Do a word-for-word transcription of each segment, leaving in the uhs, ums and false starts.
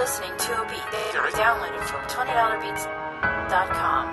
listening to a beat downloaded from twenty dollar beats dot com.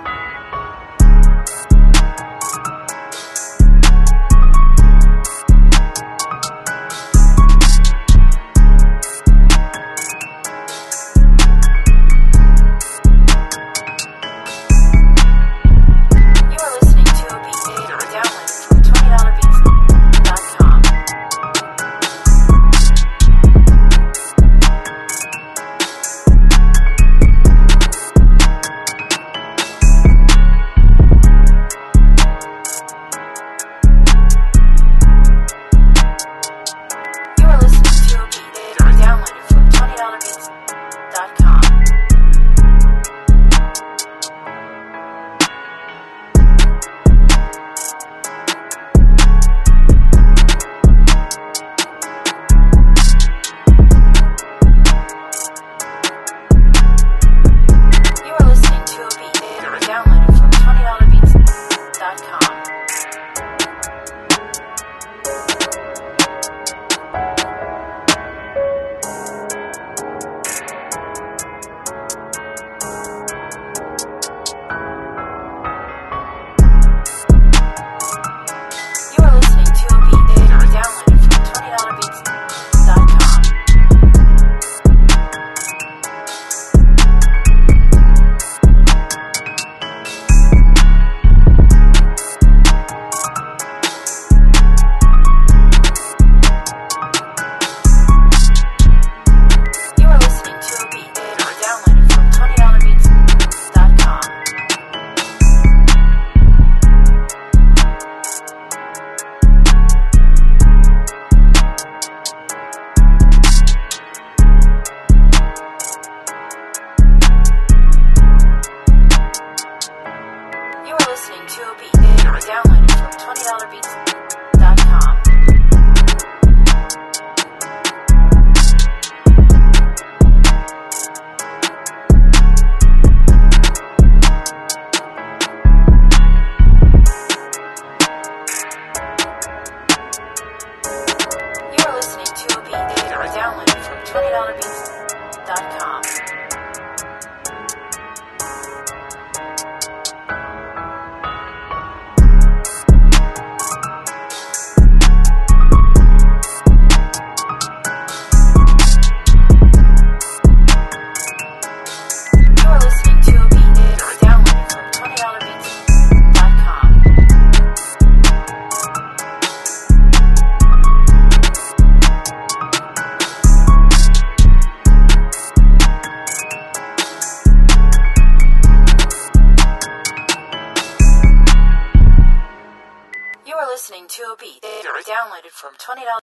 Listening to a beat downloaded from twenty dollar beats dot com. You are listening to a beat downloaded from twenty dollar beats dot com. Listening to a beat downloaded from twenty dollars